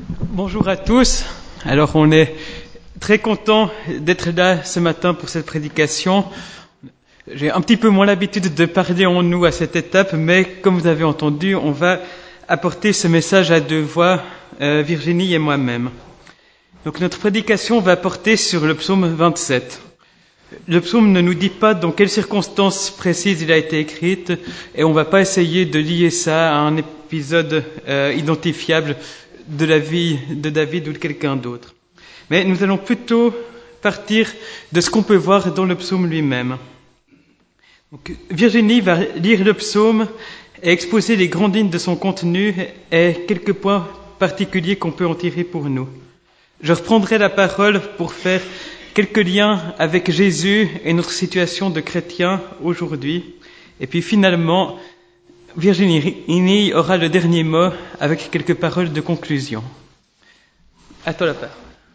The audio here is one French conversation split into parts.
Bonjour à tous. Alors on est très content d'être là ce matin pour cette prédication. J'ai un petit peu moins l'habitude de parler en nous à cette étape, mais comme vous avez entendu, on va apporter ce message à deux voix, Virginie et moi-même. Donc notre prédication va porter sur le psaume 27. Le psaume ne nous dit pas dans quelles circonstances précises il a été écrit, et on ne va pas essayer de lier ça à un épisode identifiable de la vie de David ou de quelqu'un d'autre. Mais nous allons plutôt partir de ce qu'on peut voir dans le psaume lui-même. Donc, Virginie va lire le psaume et exposer les grandes lignes de son contenu et quelques points particuliers qu'on peut en tirer pour nous. Je reprendrai la parole pour faire quelques liens avec Jésus et notre situation de chrétien aujourd'hui. Et puis finalement, Virginie aura le dernier mot avec quelques paroles de conclusion. À toi la parole.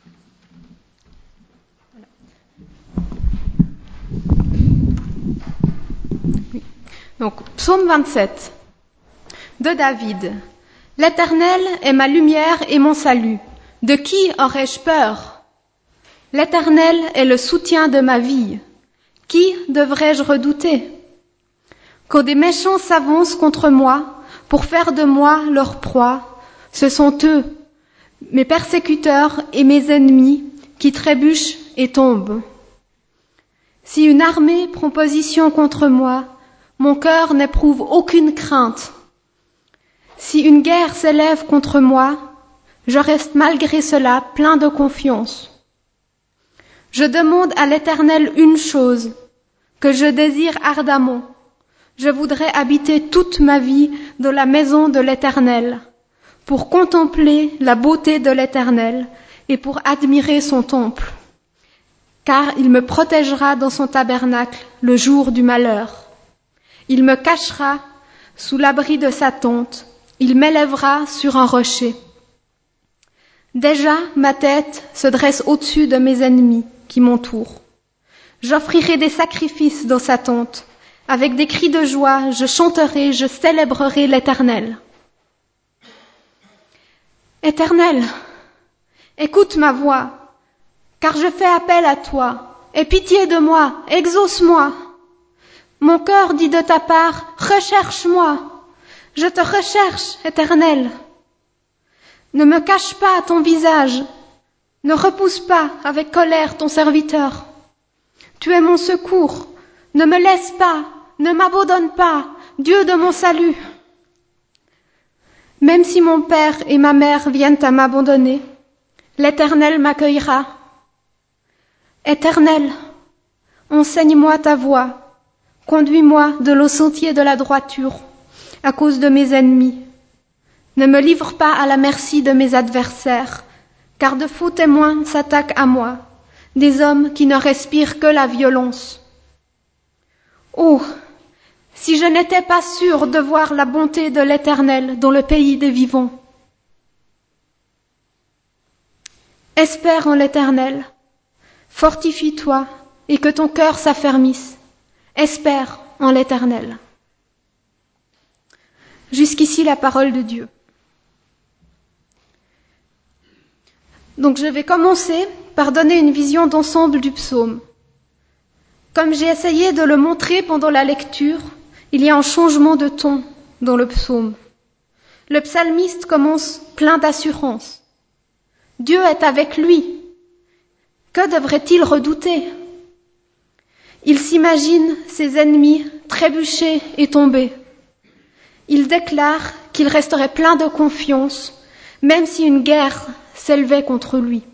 Donc, psaume 27 de David. L'Éternel est ma lumière et mon salut. De qui aurais-je peur? L'Éternel est le soutien de ma vie. Qui devrais-je redouter? Quand des méchants s'avancent contre moi pour faire de moi leur proie, ce sont eux, mes persécuteurs et mes ennemis, qui trébuchent et tombent. Si une armée prend position contre moi, mon cœur n'éprouve aucune crainte. Si une guerre s'élève contre moi, je reste malgré cela plein de confiance. Je demande à l'Éternel une chose, que je désire ardemment. Je voudrais habiter toute ma vie dans la maison de l'Éternel, pour contempler la beauté de l'Éternel et pour admirer son temple. Car il me protégera dans son tabernacle le jour du malheur. Il me cachera sous l'abri de sa tente, il m'élèvera sur un rocher. Déjà ma tête se dresse au-dessus de mes ennemis qui m'entourent. J'offrirai des sacrifices dans sa tente. Avec des cris de joie, je chanterai, je célébrerai l'Éternel. Éternel, écoute ma voix, car je fais appel à toi. Aie pitié de moi, exauce-moi. Mon cœur dit de ta part, recherche-moi. Je te recherche, Éternel. Ne me cache pas ton visage, ne repousse pas avec colère ton serviteur. Tu es mon secours, ne me laisse pas, ne m'abandonne pas, Dieu de mon salut. Même si mon père et ma mère viennent à m'abandonner, l'Éternel m'accueillera. Éternel, enseigne-moi ta voie, conduis-moi de l'eau sentier de la droiture, à cause de mes ennemis. Ne me livre pas à la merci de mes adversaires, car de faux témoins s'attaquent à moi, des hommes qui ne respirent que la violence. Oh, si je n'étais pas sûre de voir la bonté de l'Éternel dans le pays des vivants. Espère en l'Éternel, fortifie-toi et que ton cœur s'affermisse. Espère en l'Éternel. Jusqu'ici la parole de Dieu. Donc je vais commencer par donner une vision d'ensemble du psaume. Comme j'ai essayé de le montrer pendant la lecture, il y a un changement de ton dans le psaume. Le psalmiste commence plein d'assurance. Dieu est avec lui. Que devrait-il redouter? Il s'imagine ses ennemis trébucher et tomber. Il déclare qu'il resterait plein de confiance, même si une guerre s'élevait contre lui.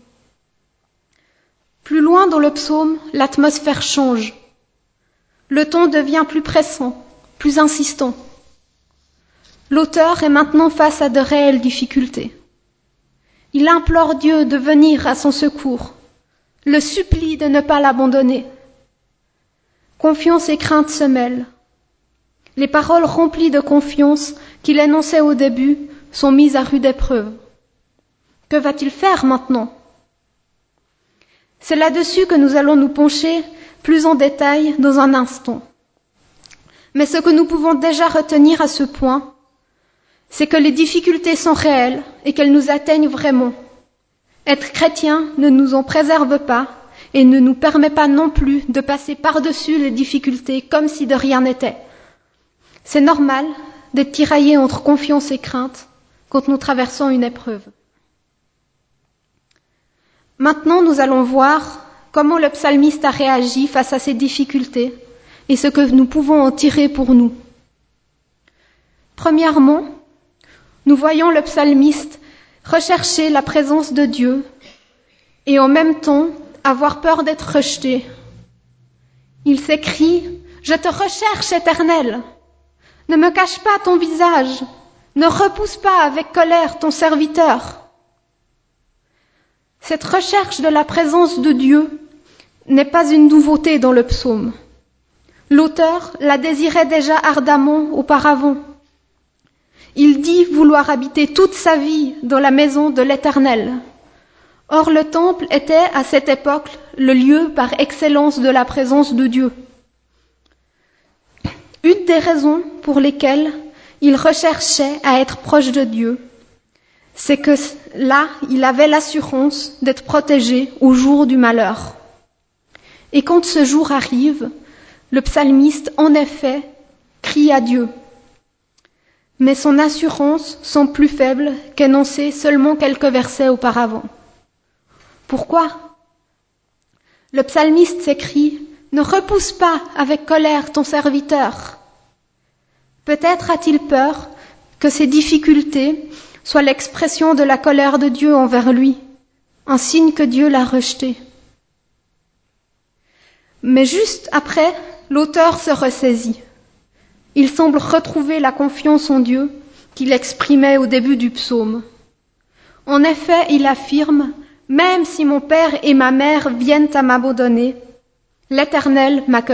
Plus loin dans le psaume, l'atmosphère change. Le ton devient plus pressant, plus insistant. L'auteur est maintenant face à de réelles difficultés. Il implore Dieu de venir à son secours, le supplie de ne pas l'abandonner. Confiance et crainte se mêlent. Les paroles remplies de confiance qu'il énonçait au début sont mises à rude épreuve. Que va-t-il faire maintenant? C'est là-dessus que nous allons nous pencher plus en détail dans un instant. Mais ce que nous pouvons déjà retenir à ce point, c'est que les difficultés sont réelles et qu'elles nous atteignent vraiment. Être chrétien ne nous en préserve pas et ne nous permet pas non plus de passer par-dessus les difficultés comme si de rien n'était. C'est normal d'être tiraillé entre confiance et crainte quand nous traversons une épreuve. Maintenant, nous allons voir comment le psalmiste a réagi face à ces difficultés et ce que nous pouvons en tirer pour nous. Premièrement, nous voyons le psalmiste rechercher la présence de Dieu et en même temps avoir peur d'être rejeté. Il s'écrie « Je te recherche, Éternel ! Ne me cache pas ton visage, ne repousse pas avec colère ton serviteur. » Cette recherche de la présence de Dieu n'est pas une nouveauté dans le psaume. L'auteur la désirait déjà ardemment auparavant. Il dit vouloir habiter toute sa vie dans la maison de l'Éternel. Or, le temple était à cette époque le lieu par excellence de la présence de Dieu. Une des raisons pour lesquelles il recherchait à être proche de Dieu, c'est que là, il avait l'assurance d'être protégé au jour du malheur. Et quand ce jour arrive, le psalmiste, en effet, crie à Dieu. Mais son assurance semble plus faible qu'énoncée seulement quelques versets auparavant. Pourquoi ? Le psalmiste s'écrie « Ne repousse pas avec colère ton serviteur ». Peut-être a-t-il peur que ces difficultés soient l'expression de la colère de Dieu envers lui, un signe que Dieu l'a rejeté. Mais juste après, l'auteur se ressaisit. Il semble retrouver la confiance en Dieu qu'il exprimait au début du psaume. En effet, il affirme « Même si mon père et ma mère viennent à m'abandonner, l'Éternel m'accueillera. »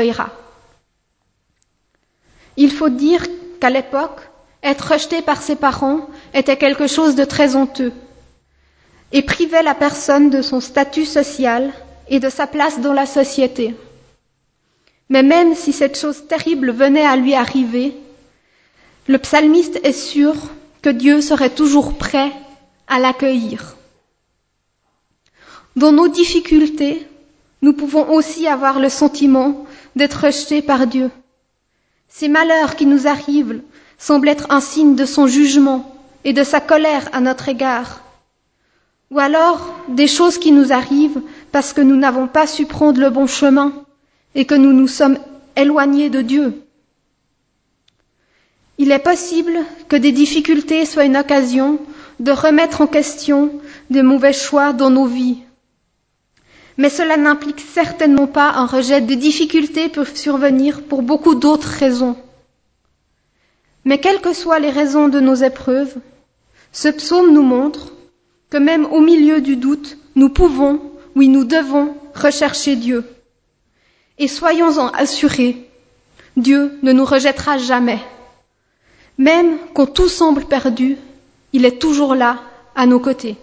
Il faut dire qu'à l'époque, être rejeté par ses parents était quelque chose de très honteux et privait la personne de son statut social et de sa place dans la société. Mais même si cette chose terrible venait à lui arriver, le psalmiste est sûr que Dieu serait toujours prêt à l'accueillir. Dans nos difficultés, nous pouvons aussi avoir le sentiment d'être rejetés par Dieu. Ces malheurs qui nous arrivent semblent être un signe de son jugement et de sa colère à notre égard. Ou alors des choses qui nous arrivent parce que nous n'avons pas su prendre le bon chemin et que nous nous sommes éloignés de Dieu. Il est possible que des difficultés soient une occasion de remettre en question de mauvais choix dans nos vies. Mais cela n'implique certainement pas un rejet. Des difficultés peuvent survenir pour beaucoup d'autres raisons. Mais quelles que soient les raisons de nos épreuves, ce psaume nous montre que même au milieu du doute, nous pouvons, oui nous devons, rechercher Dieu. Et soyons-en assurés, Dieu ne nous rejettera jamais. Même quand tout semble perdu, il est toujours là, à nos côtés.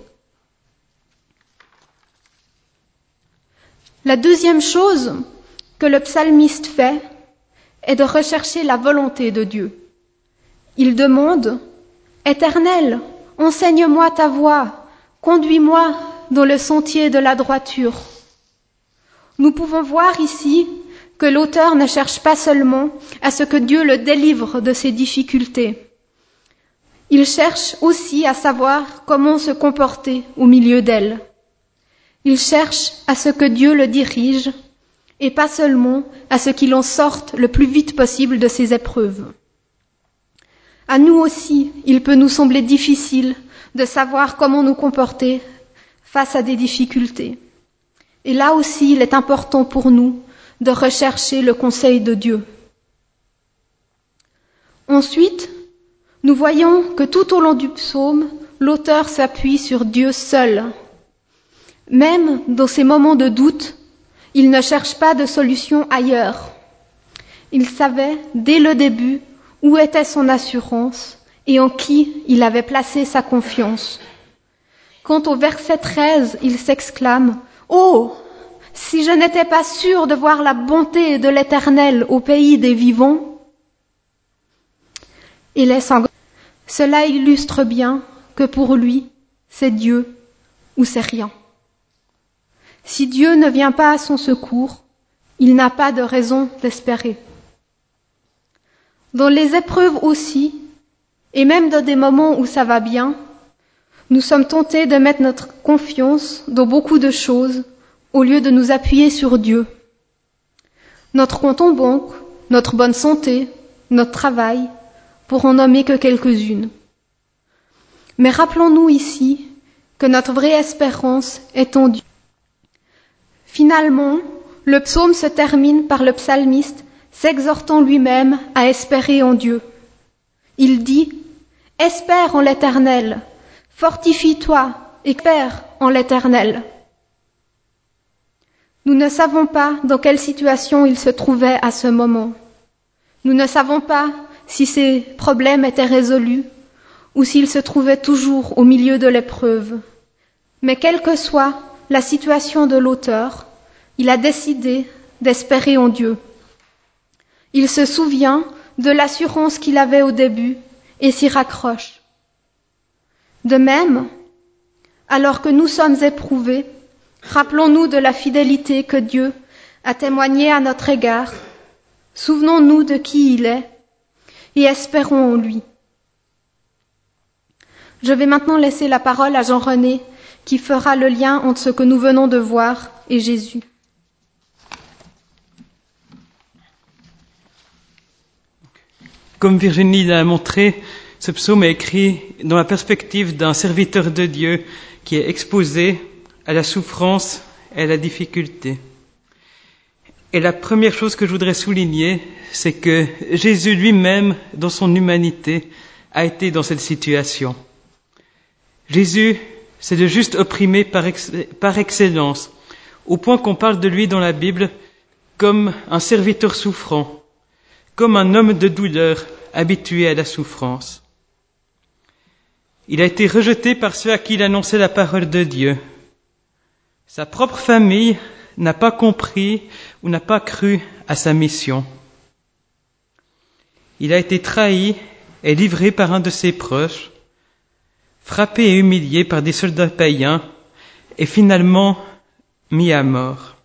La deuxième chose que le psalmiste fait est de rechercher la volonté de Dieu. Il demande « Éternel, enseigne-moi ta voie, conduis-moi dans le sentier de la droiture. » Nous pouvons voir ici que l'auteur ne cherche pas seulement à ce que Dieu le délivre de ses difficultés. Il cherche aussi à savoir comment se comporter au milieu d'elles. Il cherche à ce que Dieu le dirige et pas seulement à ce qu'il en sorte le plus vite possible de ses épreuves. À nous aussi, il peut nous sembler difficile de savoir comment nous comporter face à des difficultés. Et là aussi, il est important pour nous de rechercher le conseil de Dieu. Ensuite, nous voyons que tout au long du psaume, l'auteur s'appuie sur Dieu seul. Même dans ces moments de doute, il ne cherche pas de solution ailleurs. Il savait dès le début où était son assurance et en qui il avait placé sa confiance. Quand au verset 13, il s'exclame « Oh, si je n'étais pas sûr de voir la bonté de l'Éternel au pays des vivants !» Il est sanglant. Cela illustre bien que pour lui, c'est Dieu ou c'est rien. Si Dieu ne vient pas à son secours, il n'a pas de raison d'espérer. Dans les épreuves aussi, et même dans des moments où ça va bien, nous sommes tentés de mettre notre confiance dans beaucoup de choses au lieu de nous appuyer sur Dieu. Notre compte en banque, notre bonne santé, notre travail, pour en nommer que quelques-unes. Mais rappelons-nous ici que notre vraie espérance est en Dieu. Finalement, le psaume se termine par le psalmiste s'exhortant lui-même à espérer en Dieu. Il dit « Espère en l'Éternel, fortifie-toi, espère en l'Éternel ». Nous ne savons pas dans quelle situation il se trouvait à ce moment. Nous ne savons pas si ses problèmes étaient résolus ou s'il se trouvait toujours au milieu de l'épreuve. Mais quelle que soit la situation de l'auteur, il a décidé d'espérer en Dieu. Il se souvient de l'assurance qu'il avait au début et s'y raccroche. De même, alors que nous sommes éprouvés, rappelons-nous de la fidélité que Dieu a témoignée à notre égard, souvenons-nous de qui il est et espérons en lui. Je vais maintenant laisser la parole à Jean-René qui fera le lien entre ce que nous venons de voir et Jésus. Comme Virginie l'a montré, ce psaume est écrit dans la perspective d'un serviteur de Dieu qui est exposé à la souffrance et à la difficulté. Et la première chose que je voudrais souligner, c'est que Jésus lui-même, dans son humanité, a été dans cette situation. Jésus, c'est le juste opprimé par excellence, au point qu'on parle de lui dans la Bible comme un serviteur souffrant, comme un homme de douleur habitué à la souffrance. Il a été rejeté par ceux à qui il annonçait la parole de Dieu. Sa propre famille n'a pas compris ou n'a pas cru à sa mission. Il a été trahi et livré par un de ses proches, frappé et humilié par des soldats païens et finalement mis à mort.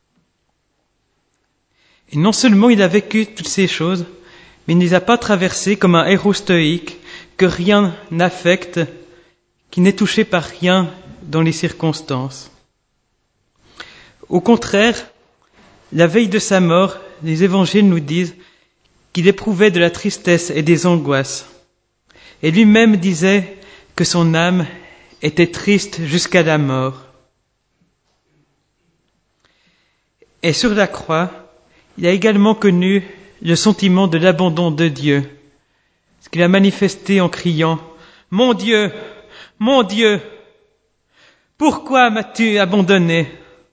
Et non seulement il a vécu toutes ces choses, mais il ne les a pas traversées comme un héros stoïque que rien n'affecte, qui n'est touché par rien dans les circonstances. Au contraire, la veille de sa mort, les évangiles nous disent qu'il éprouvait de la tristesse et des angoisses. Et lui-même disait que son âme était triste jusqu'à la mort. Et sur la croix, il a également connu le sentiment de l'abandon de Dieu, ce qu'il a manifesté en criant « Mon Dieu, pourquoi m'as-tu abandonné ?»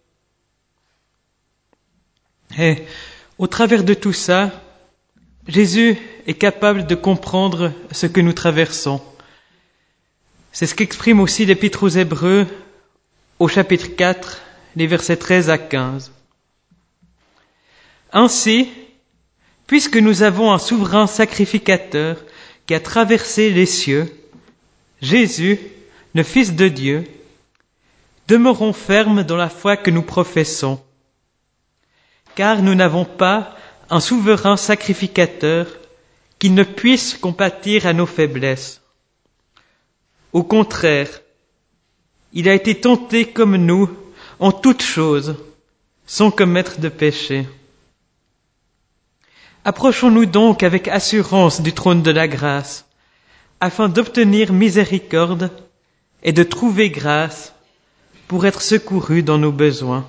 Et au travers de tout ça, Jésus est capable de comprendre ce que nous traversons. C'est ce qu'exprime aussi l'Épître aux Hébreux au chapitre 4, les versets 13 à 15. Ainsi, puisque nous avons un souverain sacrificateur qui a traversé les cieux, Jésus, le Fils de Dieu, demeurons fermes dans la foi que nous professons, car nous n'avons pas un souverain sacrificateur qui ne puisse compatir à nos faiblesses. Au contraire, il a été tenté comme nous en toutes choses, sans commettre de péché. Approchons-nous donc avec assurance du trône de la grâce, afin d'obtenir miséricorde et de trouver grâce pour être secourus dans nos besoins.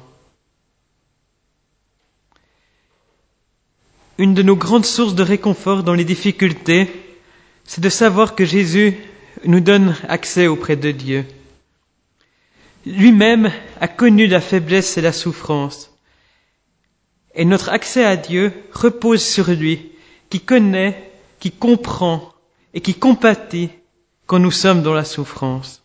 Une de nos grandes sources de réconfort dans les difficultés, c'est de savoir que Jésus nous donne accès auprès de Dieu. Lui-même a connu la faiblesse et la souffrance. Et notre accès à Dieu repose sur lui, qui connaît, qui comprend et qui compatit quand nous sommes dans la souffrance.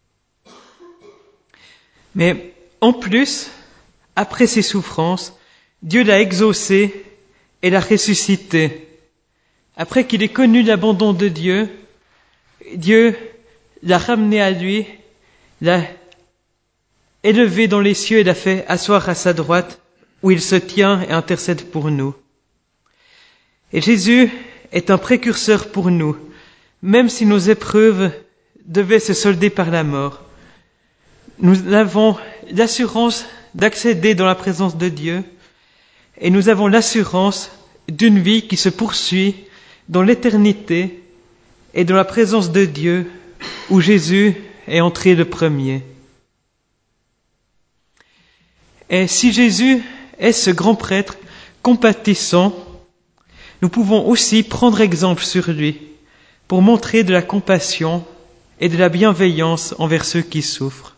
Mais en plus, après ces souffrances, Dieu l'a exaucé et l'a ressuscité. Après qu'il ait connu l'abandon de Dieu, Dieu l'a ramené à lui, l'a élevé dans les cieux et l'a fait asseoir à sa droite, où il se tient et intercède pour nous. Et Jésus est un précurseur pour nous, même si nos épreuves devaient se solder par la mort. Nous avons l'assurance d'accéder dans la présence de Dieu et nous avons l'assurance d'une vie qui se poursuit dans l'éternité et dans la présence de Dieu où Jésus est entré le premier. Et si Jésus est ce grand prêtre compatissant, nous pouvons aussi prendre exemple sur lui pour montrer de la compassion et de la bienveillance envers ceux qui souffrent.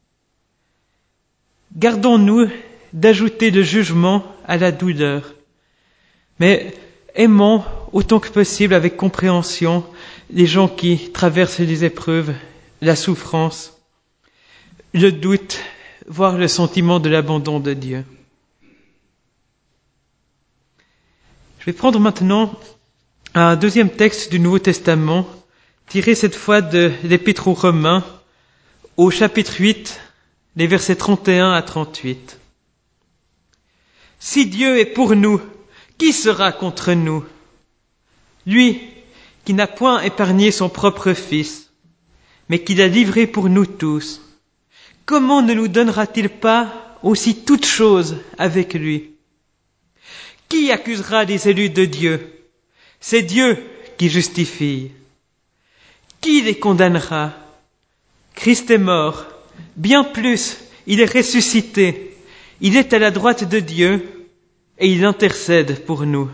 Gardons-nous d'ajouter le jugement à la douleur, mais aimons autant que possible avec compréhension les gens qui traversent les épreuves, la souffrance, le doute, voire le sentiment de l'abandon de Dieu. Je vais prendre maintenant un deuxième texte du Nouveau Testament, tiré cette fois de l'Épître aux Romains, au chapitre 8, les versets 31 à 38. Si Dieu est pour nous, qui sera contre nous? Lui qui n'a point épargné son propre Fils, mais qui l'a livré pour nous tous, comment ne nous donnera-t-il pas aussi toutes choses avec lui? Qui accusera les élus de Dieu? C'est Dieu qui justifie. Qui les condamnera? Christ est mort, bien plus, il est ressuscité, il est à la droite de Dieu et il intercède pour nous.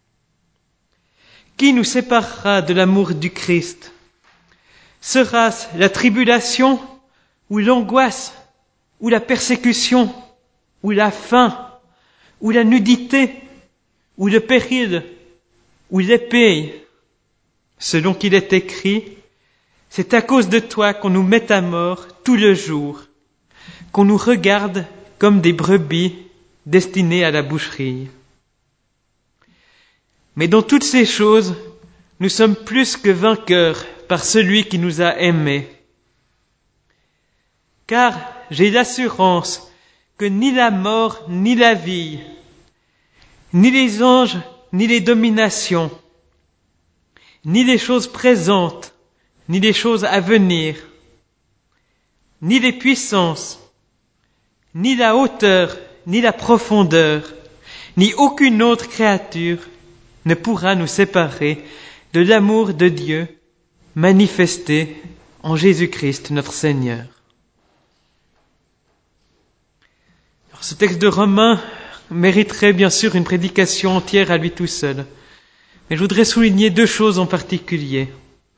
Qui nous séparera de l'amour du Christ? Sera-ce la tribulation, ou l'angoisse, ou la persécution, ou la faim, ou la nudité, ou le péril, ou l'épée? Selon qu'il est écrit, c'est à cause de toi qu'on nous met à mort tout le jour, qu'on nous regarde comme des brebis destinées à la boucherie. Mais dans toutes ces choses, nous sommes plus que vainqueurs par celui qui nous a aimés. Car j'ai l'assurance que ni la mort, ni la vie, ni les anges, ni les dominations, ni les choses présentes, ni les choses à venir, ni les puissances, ni la hauteur, ni la profondeur, ni aucune autre créature ne pourra nous séparer de l'amour de Dieu manifesté en Jésus-Christ notre Seigneur. Alors, ce texte de Romains mériterait bien sûr une prédication entière à lui tout seul. Mais je voudrais souligner deux choses en particulier.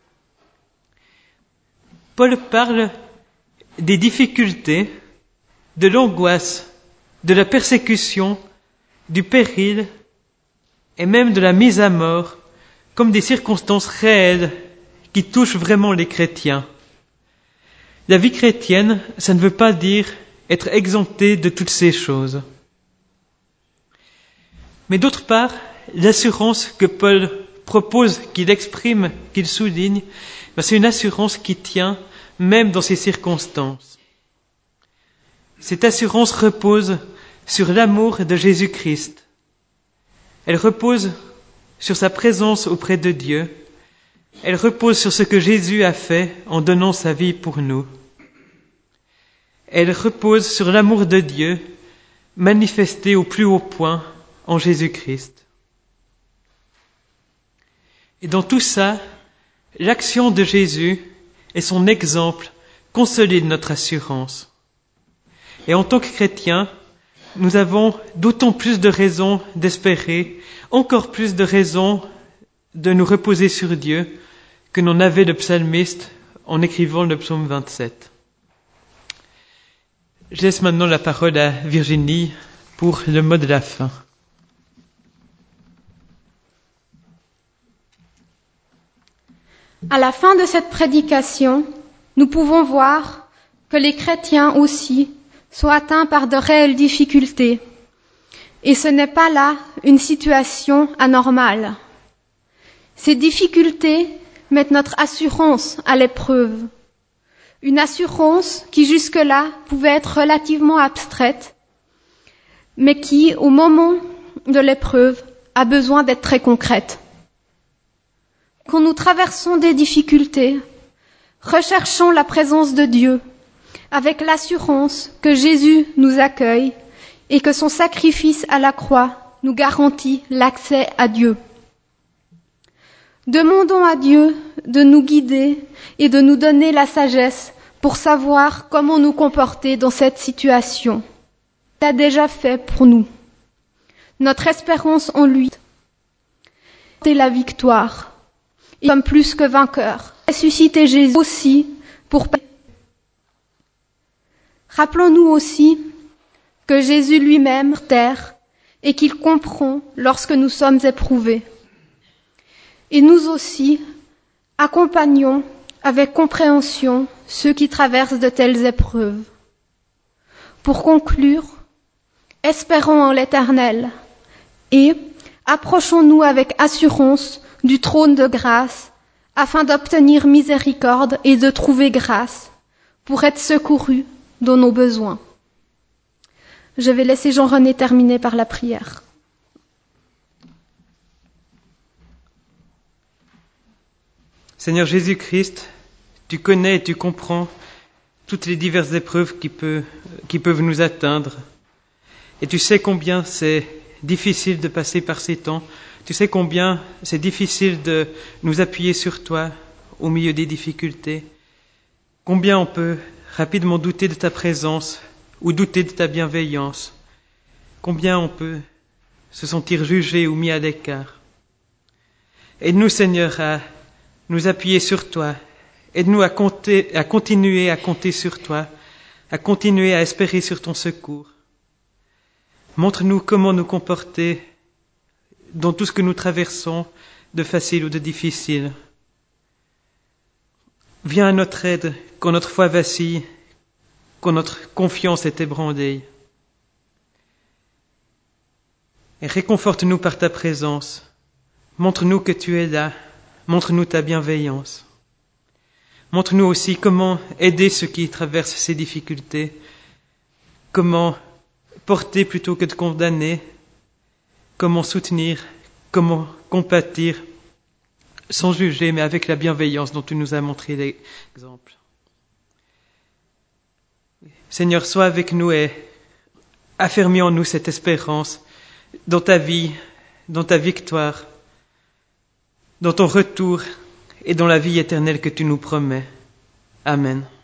Paul parle des difficultés, de l'angoisse, de la persécution, du péril et même de la mise à mort comme des circonstances réelles qui touchent vraiment les chrétiens. La vie chrétienne, ça ne veut pas dire être exempté de toutes ces choses. Mais d'autre part, l'assurance que Paul propose, qu'il exprime, qu'il souligne, c'est une assurance qui tient même dans ces circonstances. Cette assurance repose sur l'amour de Jésus-Christ. Elle repose sur sa présence auprès de Dieu. Elle repose sur ce que Jésus a fait en donnant sa vie pour nous. Elle repose sur l'amour de Dieu manifesté au plus haut point en Jésus-Christ. Et dans tout ça, l'action de Jésus et son exemple consolident notre assurance. Et en tant que chrétiens, nous avons d'autant plus de raisons d'espérer, encore plus de raisons de nous reposer sur Dieu que n'en avait le psalmiste en écrivant le psaume 27. Je laisse maintenant la parole à Virginie pour le mot de la fin. À la fin de cette prédication, nous pouvons voir que les chrétiens aussi sont atteints par de réelles difficultés. Et ce n'est pas là une situation anormale. Ces difficultés mettre notre assurance à l'épreuve. Une assurance qui jusque-là pouvait être relativement abstraite, mais qui, au moment de l'épreuve, a besoin d'être très concrète. Quand nous traversons des difficultés, recherchons la présence de Dieu, avec l'assurance que Jésus nous accueille et que son sacrifice à la croix nous garantit l'accès à Dieu. Demandons à Dieu de nous guider et de nous donner la sagesse pour savoir comment nous comporter dans cette situation. Il l'a déjà fait pour nous. Notre espérance en lui est la victoire. Nous sommes plus que vainqueurs. Ressusciter Jésus aussi pour... Rappelons-nous aussi que Jésus lui-même terre et qu'il comprend lorsque nous sommes éprouvés. Et nous aussi, accompagnons avec compréhension ceux qui traversent de telles épreuves. Pour conclure, espérons en l'Éternel et approchons-nous avec assurance du trône de grâce afin d'obtenir miséricorde et de trouver grâce pour être secourus dans nos besoins. Je vais laisser Jean-René terminer par la prière. Seigneur Jésus-Christ, tu connais et tu comprends toutes les diverses épreuves qui peuvent nous atteindre. Et tu sais combien c'est difficile de passer par ces temps. Tu sais combien c'est difficile de nous appuyer sur toi au milieu des difficultés. Combien on peut rapidement douter de ta présence ou douter de ta bienveillance. Combien on peut se sentir jugé ou mis à l'écart. Aide-nous, Seigneur, à nous appuyer sur toi. Aide-nous à continuer à compter sur toi, à continuer à espérer sur ton secours. Montre-nous comment nous comporter dans tout ce que nous traversons, de facile ou de difficile. Viens à notre aide quand notre foi vacille, quand notre confiance est ébranlée. Et réconforte-nous par ta présence. Montre-nous que tu es là. Montre-nous ta bienveillance. Montre-nous aussi comment aider ceux qui traversent ces difficultés, comment porter plutôt que de condamner, comment soutenir, comment compatir, sans juger, mais avec la bienveillance dont tu nous as montré l'exemple. Seigneur, sois avec nous et affermis en nous cette espérance dans ta vie, dans ta victoire, dans ton retour et dans la vie éternelle que tu nous promets. Amen.